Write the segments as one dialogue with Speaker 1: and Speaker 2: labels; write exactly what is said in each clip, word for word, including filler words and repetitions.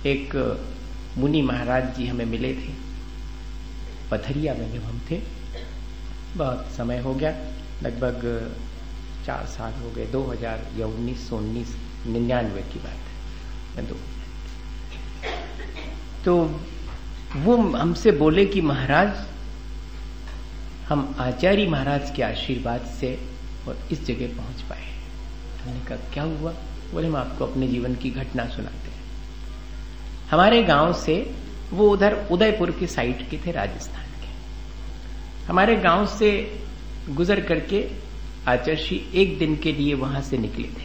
Speaker 1: एक मुनि महाराज जी हमें मिले थे पथरिया में जब हम थे। बहुत समय हो गया, लगभग चार साल हो गए, दो हजार या उन्नीस सौ उन्नीस निन्यानवे की बात है। दो तो वो हमसे बोले कि महाराज, हम आचार्य महाराज के आशीर्वाद से और इस जगह पहुंच पाए। हमने कहा क्या हुआ? बोले हम आपको अपने जीवन की घटना सुनाते हैं। हमारे गांव से वो उधर उदयपुर के साइड के थे, राजस्थान के। हमारे गांव से गुजर करके आचार्य एक दिन के लिए वहां से निकले थे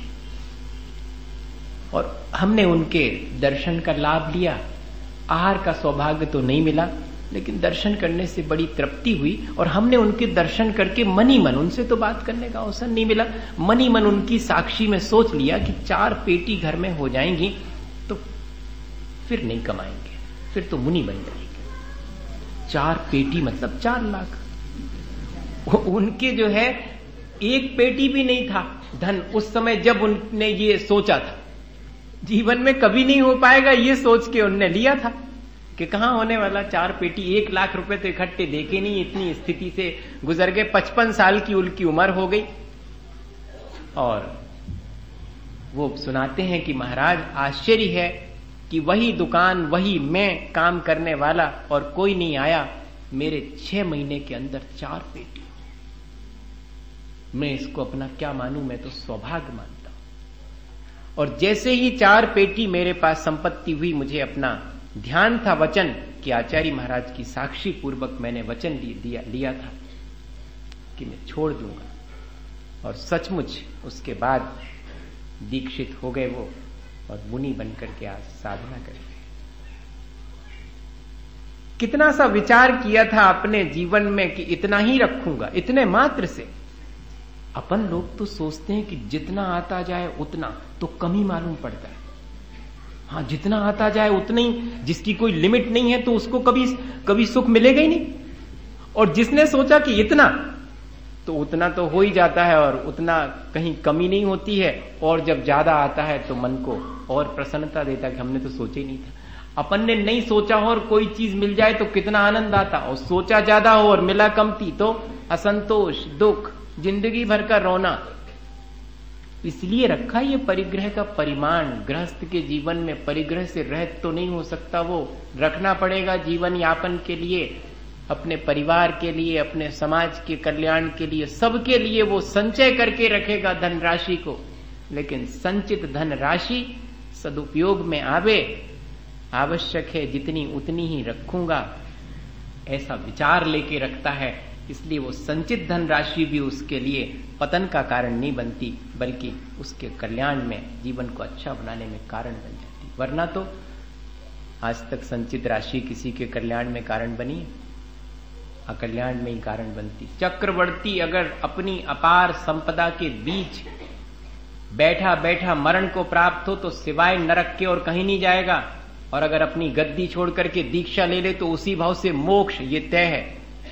Speaker 1: और हमने उनके दर्शन का लाभ लिया। आहार का सौभाग्य तो नहीं मिला, लेकिन दर्शन करने से बड़ी तृप्ति हुई और हमने उनके दर्शन करके मनी मन, उनसे तो बात करने का अवसर नहीं मिला, मनी मन उनकी साक्षी में सोच लिया कि चार पेटी घर में हो जाएंगी तो फिर नहीं कमाएंगे, फिर तो मुनि बन जाएंगे। चार पेटी मतलब चार लाख। उनके जो है एक पेटी भी नहीं था धन उस समय जब उनने ये सोचा था। जीवन में कभी नहीं हो पाएगा ये सोच के उनने लिया था कि कहां होने वाला चार पेटी, एक लाख रुपए तो इकट्ठे देखे नहीं, इतनी स्थिति से गुजर गए। पचपन साल की उनकी उम्र हो गई और वो सुनाते हैं कि महाराज आश्चर्य है कि वही दुकान, वही मैं काम करने वाला और कोई नहीं आया। मेरे छह महीने के अंदर चार पेटी। मैं इसको अपना क्या मानूं, मैं तो सौभाग्य मानता हूं। और जैसे ही चार पेटी मेरे पास संपत्ति हुई, मुझे अपना ध्यान था वचन कि आचार्य महाराज की साक्षी पूर्वक मैंने वचन लिया, लिया था कि मैं छोड़ दूंगा। और सचमुच उसके बाद दीक्षित हो गए वो और मुनि बनकर के आज साधना कर रहे। कितना सा विचार किया था अपने जीवन में कि इतना ही रखूंगा, इतने मात्र से। अपन लोग तो सोचते हैं कि जितना आता जाए उतना, तो कम ही मालूम पड़ता है। हाँ, जितना आता जाए उतना ही, जिसकी कोई लिमिट नहीं है तो उसको कभी कभी सुख मिलेगा ही नहीं। और जिसने सोचा कि इतना, तो उतना तो हो ही जाता है और उतना कहीं कमी नहीं होती है। और जब ज्यादा आता है तो मन को और प्रसन्नता देता कि हमने तो सोचा ही नहीं था। अपन ने नहीं सोचा हो और कोई चीज मिल जाए तो कितना आनंद आता, और सोचा ज्यादा हो और मिला कमती तो असंतोष, दुख, जिंदगी भर का रोना। इसलिए रखा ये परिग्रह का परिमाण। गृहस्थ के जीवन में परिग्रह से रहित तो नहीं हो सकता, वो रखना पड़ेगा जीवन यापन के लिए, अपने परिवार के लिए, अपने समाज के कल्याण के लिए, सबके लिए वो संचय करके रखेगा धनराशि को। लेकिन संचित धनराशि सदुपयोग में आवे, आवश्यक है जितनी उतनी ही रखूंगा, ऐसा विचार लेके रखता है। इसलिए वो संचित धनराशि भी उसके लिए पतन का कारण नहीं बनती, बल्कि उसके कल्याण में, जीवन को अच्छा बनाने में कारण बन जाती। वरना तो आज तक संचित राशि किसी के कल्याण में कारण बनी है? अकल्याण में ही कारण बनती। चक्रवर्ती अगर अपनी अपार संपदा के बीच बैठा बैठा मरण को प्राप्त हो तो सिवाय नरक के और कहीं नहीं जाएगा। और अगर अपनी गद्दी छोड़ करके दीक्षा ले ले तो उसी भाव से मोक्ष, ये तय है।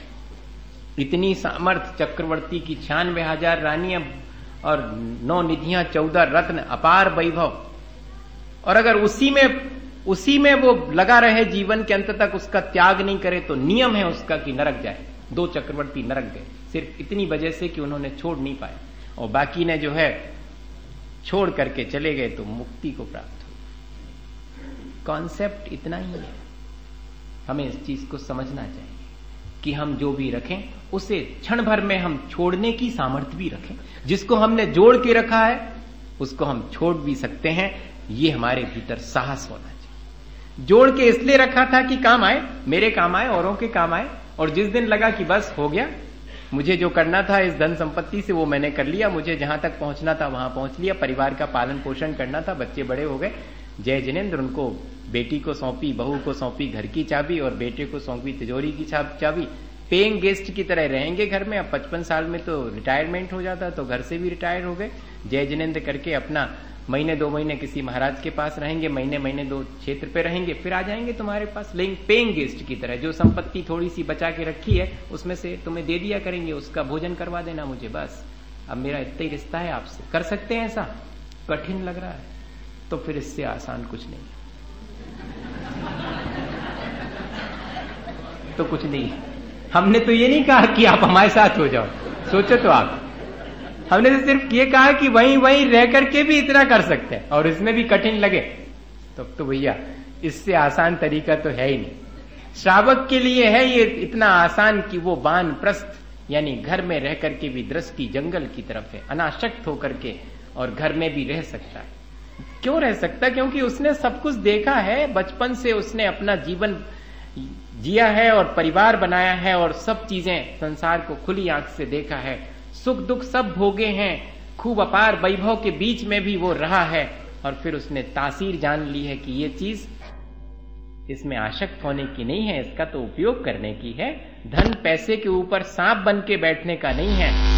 Speaker 1: इतनी सामर्थ चक्रवर्ती की, छियानवे हजार रानियां और नौ निधियां, चौदह रत्न, अपार वैभव। और अगर उसी में उसी में वो लगा रहे जीवन के अंत तक, उसका त्याग नहीं करे तो नियम है उसका कि नरक जाए। दो चक्रवर्ती नरक गए सिर्फ इतनी वजह से कि उन्होंने छोड़ नहीं पाए, और बाकी ने जो है छोड़ करके चले गए तो मुक्ति को प्राप्त हो। कॉन्सेप्ट इतना ही है। हमें इस चीज को समझना चाहिए कि हम जो भी रखें उसे क्षण भर में हम छोड़ने की सामर्थ्य भी रखें। जिसको हमने जोड़ के रखा है उसको हम छोड़ भी सकते हैं। ये हमारे भीतर साहस होना चाहिए। जोड़ के इसलिए रखा था कि काम आए, मेरे काम आए, औरों के काम आए। और जिस दिन लगा कि बस हो गया, मुझे जो करना था इस धन संपत्ति से वो मैंने कर लिया, मुझे जहां तक पहुंचना था वहां पहुंच लिया, परिवार का पालन पोषण करना था, बच्चे बड़े हो गए, जय जिनेन्द्र, उनको बेटी को सौंपी, बहू को सौंपी घर की चाबी और बेटे को सौंपी तिजोरी की चाबी। पेइंग गेस्ट की तरह रहेंगे घर में। अब पचपन साल में तो रिटायरमेंट हो जाता, तो घर से भी रिटायर हो गए, जय जिनेन्द्र करके अपना महीने दो महीने किसी महाराज के पास रहेंगे, महीने महीने दो क्षेत्र पे रहेंगे, फिर आ जाएंगे तुम्हारे पास, लेकिन पेइंग गेस्ट की तरह। जो संपत्ति थोड़ी सी बचा के रखी है उसमें से तुम्हें दे दिया करेंगे, उसका भोजन करवा देना मुझे, बस अब मेरा इतना ही रिश्ता है आपसे। कर सकते हैं ऐसा? कठिन लग रहा है तो फिर इससे आसान कुछ नहीं। तो कुछ नहीं है। हमने तो ये नहीं कहा कि आप हमारे साथ हो जाओ, सोचो तो आप, हमने तो सिर्फ ये कहा कि वहीं वहीं रह करके भी इतना कर सकते हैं, और इसमें भी कठिन लगे तब तो, तो भैया इससे आसान तरीका तो है ही नहीं। श्रावक के लिए है ये इतना आसान कि वो वानप्रस्थ यानी घर में रह करके भी दृष्टि जंगल की तरफ है, अनासक्त होकर के, और घर में भी रह सकता है। क्यों रह सकता है? क्योंकि उसने सब कुछ देखा है, बचपन से उसने अपना जीवन जिया है और परिवार बनाया है, और सब चीजें संसार को खुली आंख से देखा है, सुख दुख सब भोगे हैं, खूब अपार वैभव के बीच में भी वो रहा है, और फिर उसने तासीर जान ली है कि ये चीज इसमें आसक्त होने की नहीं है, इसका तो उपयोग करने की है। धन पैसे के ऊपर सांप बन के बैठने का नहीं है,